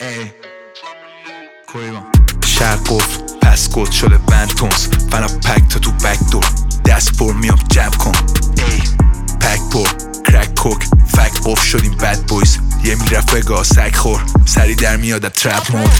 شرق گفت پس گفت شده بنتونز فنا پک تا تو بک دور دست پر میام جمع کن پک پر کرک کوک فک قف شدیم بد بویز یه میرفقا سگ خور سری در میاد ترپ مود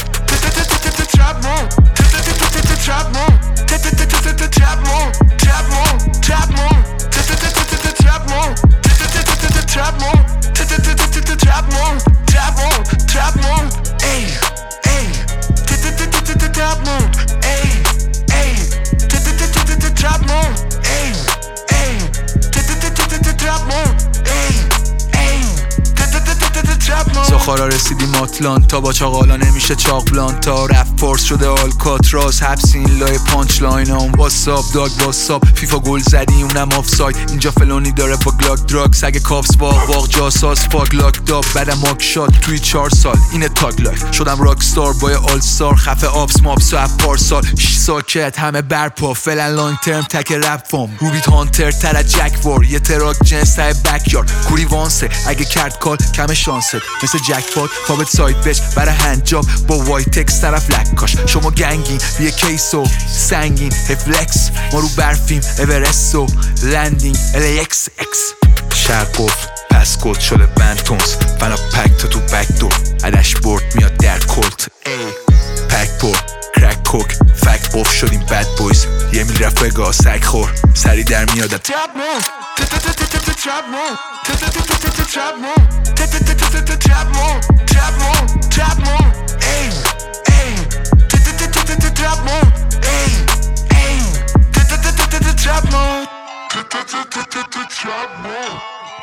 زخارا رسیدیم آتلانتا با چاقالا نمیشه چاقلان تا رفت فورس شده آلکاتراز حبس این لای پانچ لاین هم واساب داگ واساب فیفا گل زدی اونم آفساید اینجا فلونی داره با گلاک دراگ سگ کافس واق جاساس فاگ لاک داب بعدم ماک شات توی 4 سال اینه تاگ لایف شدم راک ستار با آل ستار خفه آبس مابس و اپ پارسال ساکت همه برپا فعلا لانگ ترم تک رپ فام روبیت هانتر تر از جک وار یه تراک جنس تای بکیارد کوری وانسه اگه کرد کال کم شانست مثل جک پات فابت ساید بچ برای هنجاب با وایت تکس طرف لکاش شما گنگین بیه کیسو سنگین هفلکس ما رو برفیم اورستو لندینگ LAX شرق گفت پس گفت شده بنتونز فنا پک تا تو بک دور عدش برد میاد در کلت پک پر کرک کوک فک قف شدیم بد بویز یه میل رفقا سگ خور سری در میاد ترپ مود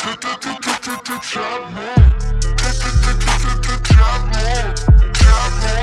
Trap mode.